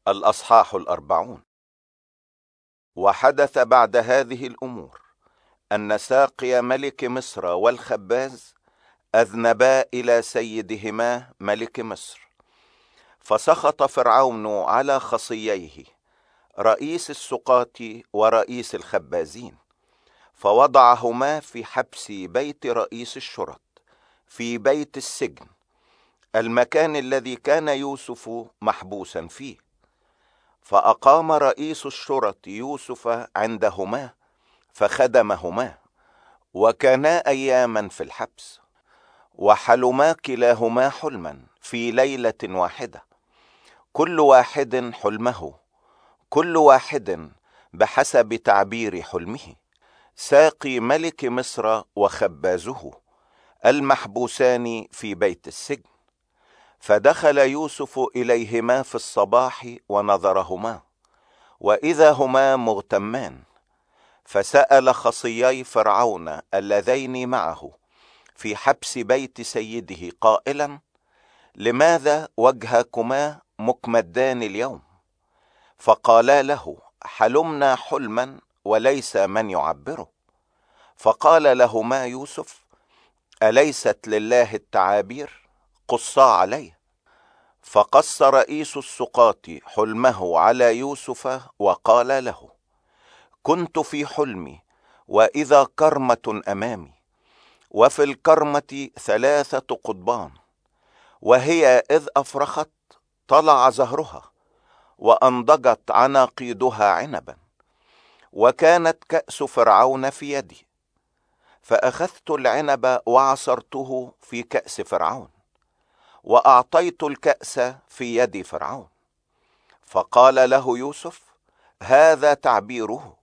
الأصحاح 40. وحدث بعد هذه الأمور أن ساقي ملك مصر والخباز أذنبا إلى سيدهما ملك مصر، فسخط فرعون على خصييه رئيس السقاة ورئيس الخبازين، فوضعهما في حبس بيت رئيس الشرط في بيت السجن، المكان الذي كان يوسف محبوسا فيه. فأقام رئيس الشرط يوسف عندهما فخدمهما، وكانا أياما في الحبس، وحلما كلاهما حلما في ليلة واحدة، كل واحد حلمه، كل واحد بحسب تعبير حلمه، ساقي ملك مصر وخبازه المحبوسان في بيت السجن. فدخل يوسف إليهما في الصباح ونظرهما، وإذا هما مغتمان، فسأل خصيي فرعون اللذين معه في حبس بيت سيده قائلا: لماذا وجهكما مكمدان اليوم؟ فقالا له: حلمنا حلما وليس من يعبره. فقال لهما يوسف: أليست لله التعابير؟ قصا عليه. فقص رئيس السقاة حلمه على يوسف وقال له: كنت في حلمي وإذا كرمة أمامي، وفي الكرمة 3 قضبان، وهي إذ أفرخت طلع زهرها وأنضجت عناقيدها عنبا، وكانت كأس فرعون في يدي، فأخذت العنب وعصرته في كأس فرعون، وأعطيت الكأس في يد فرعون. فقال له يوسف: هذا تعبيره،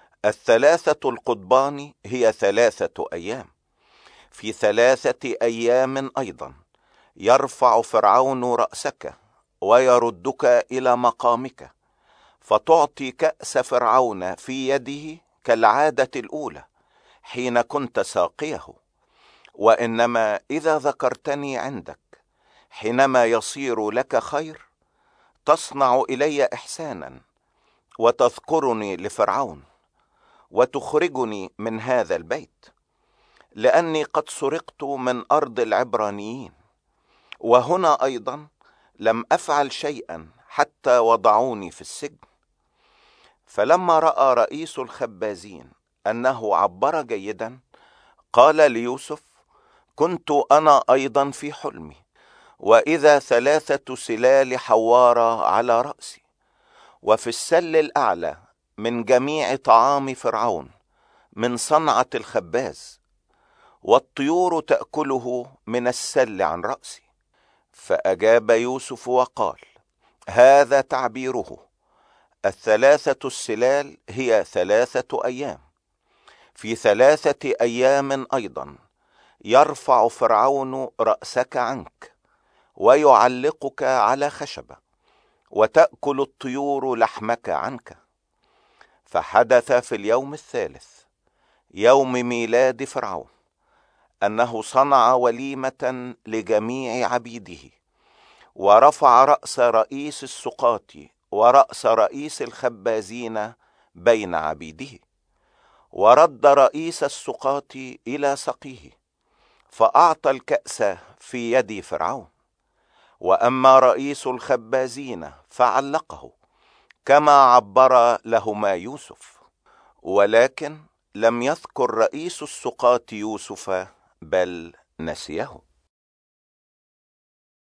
3 القضبان هي 3 أيام، في 3 أيام أيضا يرفع فرعون رأسك ويردك إلى مقامك، فتعطي كأس فرعون في يده كالعادة الأولى حين كنت ساقيه. وإنما إذا ذكرتني عندك حينما يصير لك خير، تصنع إلي إحسانا وتذكرني لفرعون وتخرجني من هذا البيت، لأني قد سرقت من أرض العبرانيين، وهنا أيضا لم أفعل شيئا حتى وضعوني في السجن. فلما رأى رئيس الخبازين أنه عبر جيدا، قال ليوسف: كنت أنا أيضا في حلمي، وإذا 3 سلال حوارة على رأسي، وفي السل الأعلى من جميع طعام فرعون من صنعة الخباز، والطيور تأكله من السل عن رأسي. فأجاب يوسف وقال: هذا تعبيره، 3 السلال هي 3 أيام، في 3 أيام أيضا يرفع فرعون رأسك عنك ويعلقك على خشبة، وتأكل الطيور لحمك عنك. فحدث في اليوم 3 يوم ميلاد فرعون أنه صنع وليمة لجميع عبيده، ورفع رأس رئيس السقاة ورأس رئيس الخبازين بين عبيده، ورد رئيس السقاة إلى سقيه، فأعطى الكأس في يد فرعون. وأما رئيس الخبازين فعلقه كما عبر لهما يوسف، ولكن لم يذكر رئيس السقاة يوسف بل نسيه.